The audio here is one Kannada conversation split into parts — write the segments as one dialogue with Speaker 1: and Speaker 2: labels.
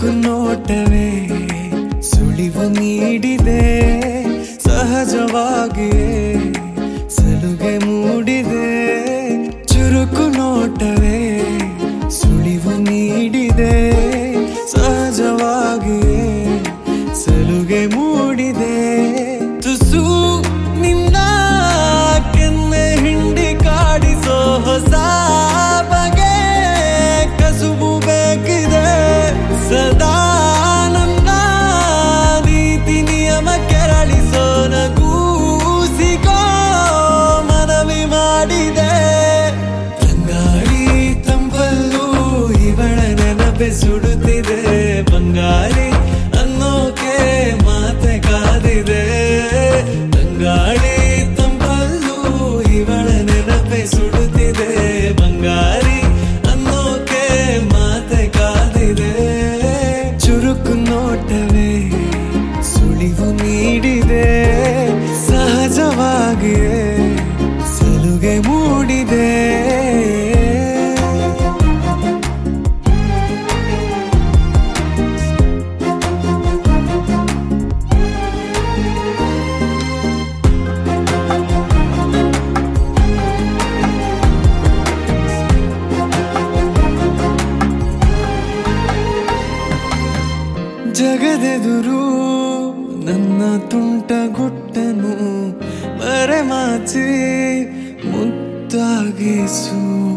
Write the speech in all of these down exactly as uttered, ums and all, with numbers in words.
Speaker 1: ಚುರುಕು ನೋಟವೇ ಸುಳಿವು ನೀಡಿದೆ, ಸಹಜವಾಗಿಯೇ ಸಲುಗೆ ಮೂಡಿದೆ. ಚುರುಕು ನೋಟವೇ ಸುಳಿವು ನೀಡಿದೆ, ಸಹಜವಾಗಿಯೇ ಸಲುಗೆ ಮೂಡಿದೆ. ತುಸು ನಿನ್ನ ಕೆನ್ನೆ ಹಿಂಡಿ ಕಾಡಿಸೋ ಹೊಸ ಬಗೆ ಕಸುಬು ಬೇಕಿದೆ. ಸದಾ ನನ್ನ ನೀತಿ ನಿಯಮ ಕೆರಳಿಸೋ ನಗೂಸಿಗೋ ಮನವಿ ಮಾಡಿದೆ. ತಂಗಾಳಿ ತಂಪಲ್ಲೂ ಇವಳ ನೆನಪೆ ಸುಡುತ್ತಿದೆ, ಬಂಗಾಳಿ ಅನ್ನೋಕೆ ಮಾತೆ ಕಾದಿದೆ. ತಂಗಾಳಿ ತಂಪಲ್ಲೂ ಇವಳ ನೆನಪೆ ಸುಡುತ್ತಿದೆ, ಬಂಗಾರಿ ಅನ್ನೋಕೆ ಮಾತೆ ಕಾದಿದೆ. ಚುರುಕು ನೋಟವೇ ಸುಳಿವು ನೀಡಿದೆ, ಸಹಜವಾಗಿಯೇ ಸಲುಗೆ ಮೂಡಿದೆ. ಜಗದೆದುರು ನನ್ನ ತುಂಟ ಗುಟ್ಟನು ಮರೆಮಾಚಿ ಮುದ್ದಾಗಿಸು.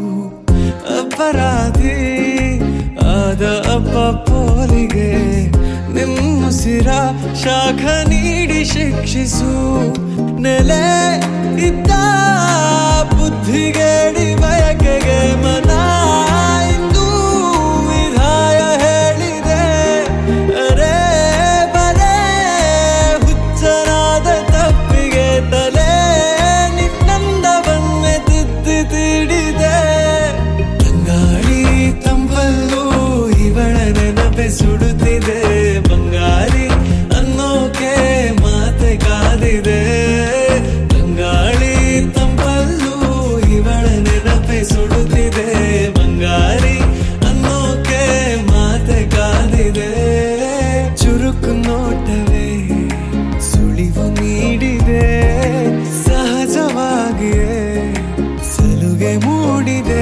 Speaker 1: ಅಪರಾಧಿ ಆದ ಅಪ್ಪ ಪೋಲಿಗೆ ನಿಮ್ಮುಸಿರ ಶಾಖ ನೀಡಿ ಶಿಕ್ಷಿಸು. ನೆಲೆ ಇದ್ದ ಬುದ್ಧಿಗೇಡಿ ಬಯಕೆಗೆ ಮನ ಇಂದು ವಿಧಾಯ ಹೇಳಿದೆ. ಅರೆ ಬಲೆ ಹುಚ್ಚನಾದ ತಪ್ಪಿಗೆ ತಲೆ ನಿನ್ನಂದವನ್ನೇ ತಿದ್ದಿ ತೀಡಿದೆ. ತಂಗಾಳಿ ತಂಪಲ್ಲೂ ಇವಳ ನೆನಪೆ ಸುಡುತ್ತಿದೆ, ಬಂಗಾರಿ ಅನ್ನೋಕೆ ಮಾತೆ ಕಾದಿದೆ. ತಂಗಾಳಿ ತಂಪಲ್ಲೂ ಇವಳ ನೆನಪೆ ಸುಡುತ್ತಿದೆ, ಬಂಗಾರಿ ಅನ್ನೋಕೆ ಮಾತೆ ಕಾದಿದೆ. ಚುರುಕು ನೋಟವೇ ಸುಳಿವು ನೀಡಿದೆ, ಸಹಜವಾಗಿಯೇ ಸಲುಗೆ ಮೂಡಿದೆ.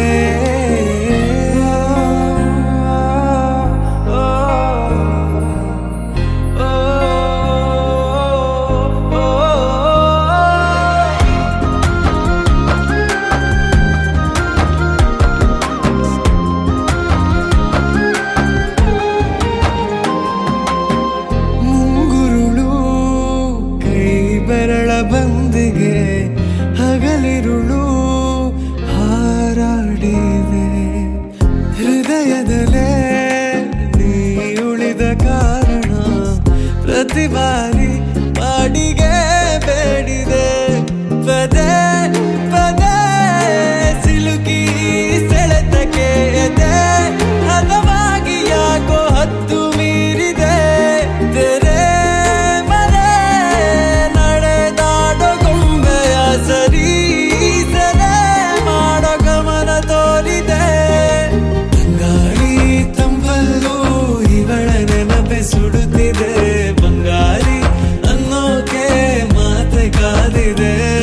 Speaker 1: ಬೆರಳ ಬಂದಿಗೆ ಹಗಲಿರುಳು ಹಾರಾಡಿದೆ. ಹೃದಯದಲ್ಲೇ ನೀ ಉಳಿದ ಕಾರಣ ಪ್ರತಿ ಬಾರಿ ಬಾಡಿಗೆ ಬೇಡಿದೆ. ಪದೇ ಪದೇ ಸಿಲುಕಿ ಸೆಳೆತಕ್ಕೆ ಎದೆ ಹದವಾಗಿ ಯಾಕೋ ಹತ್ತು ಮೀರಿದೆ. ತೆರೆ ಸರಿ ಸರೆ ಮಾಡೋ ಗಮನ ತೋರಿದೆ. ತಂಗಾಳಿ ತಂಪಲ್ಲೂ ಇವಳ ನೆನಪೆ ಸುಡುತ್ತಿದೆ, ಬಂಗಾರಿ ಅನ್ನೋಕೆ ಮಾತೆ ಕಾದಿದೆ.